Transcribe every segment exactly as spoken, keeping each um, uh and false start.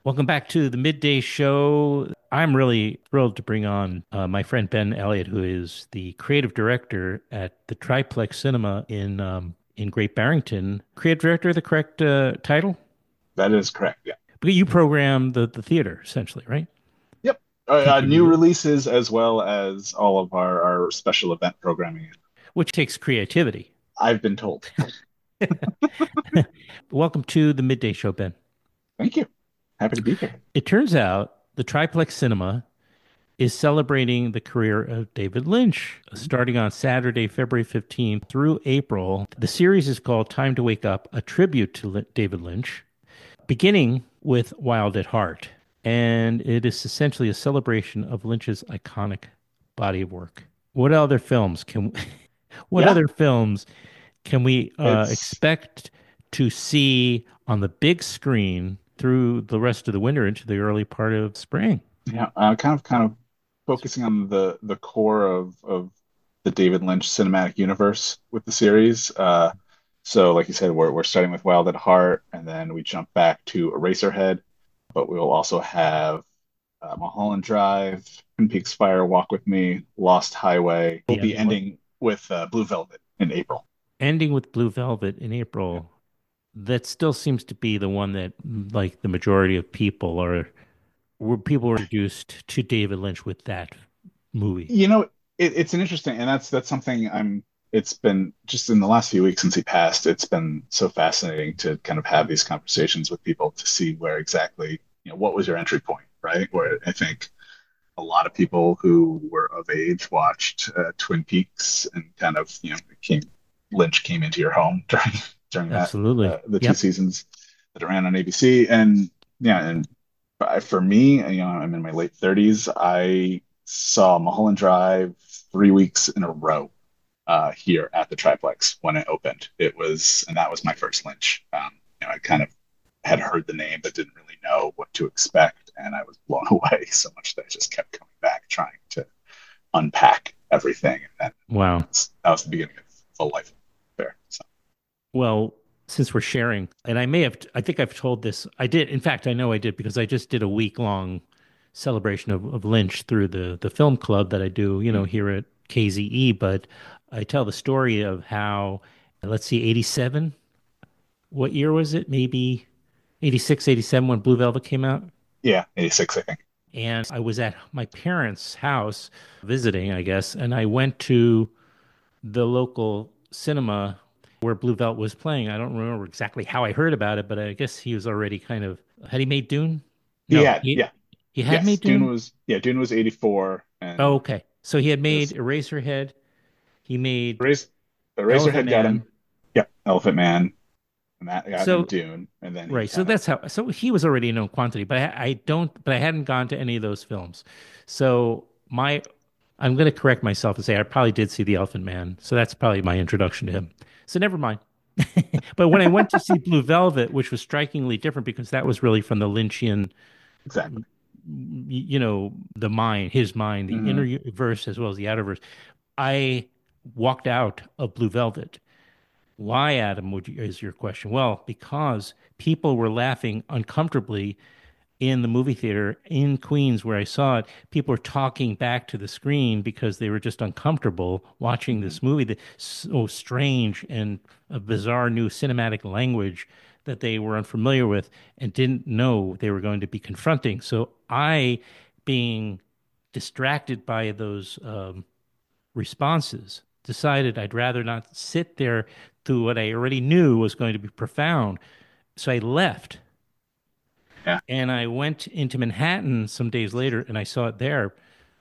Welcome back to the Midday Show. I'm really thrilled to bring on uh, my friend Ben Elliott, who is the creative director at the Triplex Cinema in um, in Great Barrington. Creative director, the correct uh, title? That is correct. Yeah. But you program the the theater essentially, right? Yep. Uh, Can't uh, be new really, releases as well as all of our, our special event programming. which takes creativity. I've been told. Welcome to the Midday Show, Ben. Thank you. Happy to be here. It turns out the Triplex Cinema is celebrating the career of David Lynch starting on Saturday, February fifteenth through April. The series is called Time to Wake Up, a tribute to Li- David Lynch, beginning with Wild at Heart. And it is essentially a celebration of Lynch's iconic body of work. What other films can what Yeah. other films can we uh, It's expect to see on the big screen through the rest of the winter into the early part of spring? yeah, uh, kind of kind of focusing on the the core of of the David Lynch cinematic universe with the series. Uh, so, like you said, we're we're starting with Wild at Heart, and then we jump back to Eraserhead, but we will also have uh, Mulholland Drive, Twin Peaks Fire, Walk with Me, Lost Highway. We'll The be other one. ending with uh, Blue Velvet in April. Ending with Blue Velvet in Yeah. April, that still seems to be the one that, like, the majority of people are, were people were introduced to David Lynch with that movie. You know, it, it's an interesting, and that's that's something I'm. It's been just in the last few weeks since he passed. It's been so fascinating to kind of have these conversations with people to see where exactly, you know, what was your entry point, right? Where I think a lot of people who were of age watched uh, Twin Peaks and kind of, you know, came Lynch came into your home during during that uh, Absolutely. the two Yep. seasons that it ran on A B C. And yeah, and I- for me, you know, I'm in my late thirties. I saw Mulholland Drive three weeks in a row uh, here at the Triplex when it opened. It was, and that was my first Lynch. Um, you know, I kind of had heard the name but didn't really know what to expect, and I was blown away so much that I just kept coming back trying to unpack everything. And then Wow. that's, that was the beginning of full life there. So Well, since we're sharing, and I may have, I think I've told this. I did. In fact, I know I did because I just did a week long celebration of, of Lynch through the the film club that I do, you know, mm, here at K Z E. But I tell the story of how, let's see, eighty-seven. What year was it? Maybe eighty-six, eighty-seven when Blue Velvet came out. yeah, eighty-six, I think. And I was at my parents' house visiting, I guess, and I went to the local cinema where Blue Velvet was playing. I don't remember exactly how I heard about it, but I guess he was already kind of had he made Dune? He No, had, he yeah, he had yes, made Dune Dune. was, yeah, Dune was eighty-four, Oh, and okay. So he had made this Eraserhead. He made Race, the Elephant Razorhead got Man. him. Yeah, Elephant Man, and that got him So Dune, and then he right. So kind of, that's how. So he was already a known quantity, but I, I don't. But I hadn't gone to any of those films. So my, I'm going to correct myself and say I probably did see The Elephant Man. So that's probably my introduction to him. So never mind. But when I went to see Blue Velvet, which was strikingly different because that was really from the Lynchian, exactly. you know, the mind, his mind, the Hmm. inner verse as well as the outer verse, I walked out of Blue Velvet. Why, Adam, would you, is your question? Well, because people were laughing uncomfortably in the movie theater in Queens where I saw it. People were talking back to the screen because they were just uncomfortable watching Hmm. this movie that's so strange and a bizarre new cinematic language that they were unfamiliar with and didn't know they were going to be confronting. So I, being distracted by those um, responses, decided I'd rather not sit there through what I already knew was going to be profound. So I left Yeah. and I went into Manhattan some days later and I saw it there.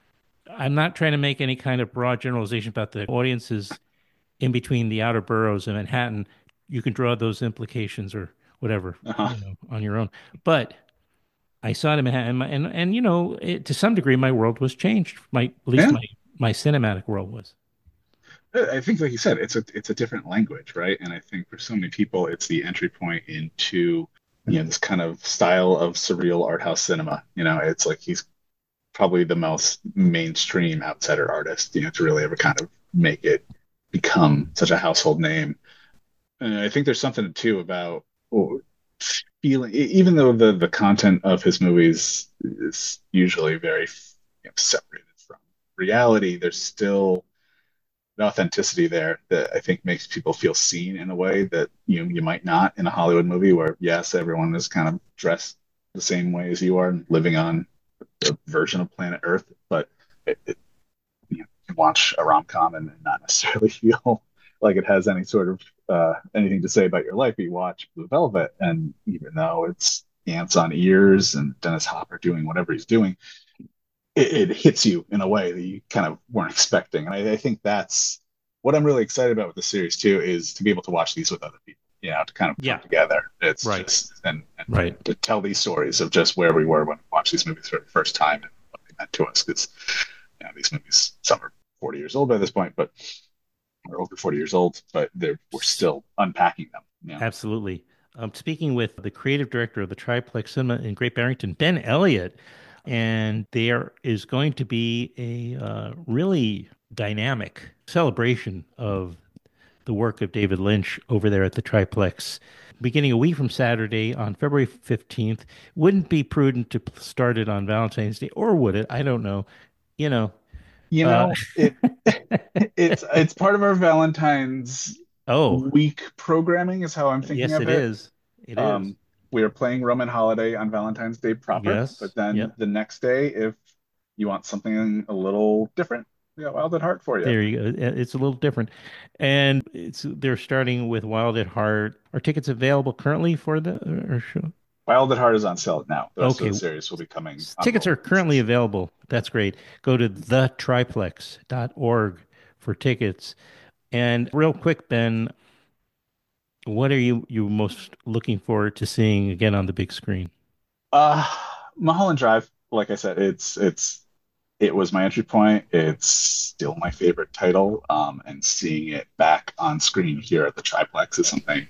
I'm not trying to make any kind of broad generalization about the audiences in between the outer boroughs of Manhattan. You can draw those implications or whatever, Uh-huh. you know, on your own. But I saw it in Manhattan and, and, and you know, it, to some degree, my world was changed. My, at least Yeah. my, my cinematic world was. I think, like you said, it's a it's a different language, right? And I think for so many people, it's the entry point into, you know, this kind of style of surreal art house cinema. You know, it's like he's probably the most mainstream outsider artist, you know, to really ever kind of make it become such a household name. And I think there's something too about feeling, e- even though the the content of his movies is usually very, you know, separated from reality, there's still an authenticity there that I think makes people feel seen in a way that you you might not in a Hollywood movie where yes, everyone is kind of dressed the same way as you are, living on a version of planet Earth, but it, it, you know, you can watch a rom-com and not necessarily feel like it has any sort of uh, anything to say about your life. You watch Blue Velvet, and even though it's ants on ears and Dennis Hopper doing whatever he's doing, it, it hits you in a way that you kind of weren't expecting. And I, I think that's what I'm really excited about with the series too, is to be able to watch these with other people, you know, to kind of come Yeah, together. It's right, just and, and right. to tell these stories of just where we were when we watched these movies for the first time and what they meant to us. Because you know, these movies, some are forty years old by this point, but or over forty years old, but they're we're still unpacking them. You know, Absolutely. I'm speaking with the creative director of the Triplex Cinema in Great Barrington, Ben Elliott, and there is going to be a uh, really dynamic celebration of the work of David Lynch over there at the Triplex, beginning a week from Saturday on February fifteenth. Wouldn't be prudent to start it on Valentine's Day, or would it? I don't know. You know, you uh, know, it it's it's part of our Valentine's oh, week programming is how I'm thinking yes, of it it. is. It is. Um, we are playing Roman Holiday on Valentine's Day proper, but Yes. then Yep. the next day, if you want something a little different, we got Wild at Heart for you. There you go. It's a little different. And it's they're starting with Wild at Heart. Are tickets available currently for the or show? Wild at Heart is on sale now. The rest of Okay. the series will be coming on Tickets are rolling currently releases. available. That's great. Go to the triplex dot org for tickets. And real quick, Ben, what are you you most looking forward to seeing again on the big screen? Uh, Mulholland Drive, like I said, it's it's it was my entry point. It's still my favorite title. Um, and seeing it back on screen here at the Triplex is something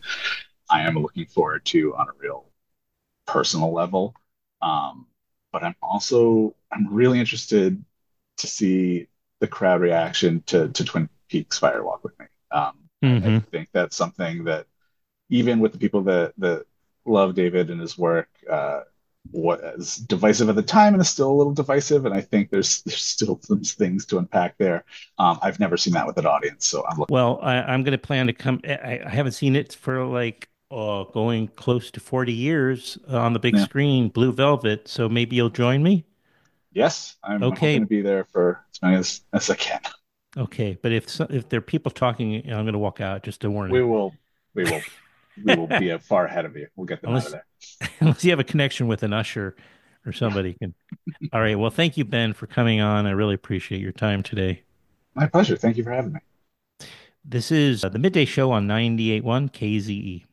I am looking forward to on a real personal level. Um, but I'm also I'm really interested to see the crowd reaction to to Twin Peaks Fire Walk with Me. Um, I, I Hmm. think that's something that even with the people that that love David and his work, uh, was divisive at the time and is still a little divisive. And I think there's there's still some things to unpack there. Um, I've never seen that with an audience, so I'm looking. Well, I, I'm going to plan to come. I, I haven't seen it for like uh, going close to forty years on the big Yeah. screen, Blue Velvet. So maybe you'll join me. Yes, I'm hoping to Okay, be there for as many as, as I can. okay. But if so, if there are people talking, I'm going to walk out. Just a We warning. will we will we will be far ahead of you. We'll get them out of Unless there. unless you have a connection with an usher or Yeah, somebody can. All right. Well, thank you, Ben, for coming on. I really appreciate your time today. my pleasure. Thank you for having me. This is uh, the Midday Show on ninety-eight point one K Z E.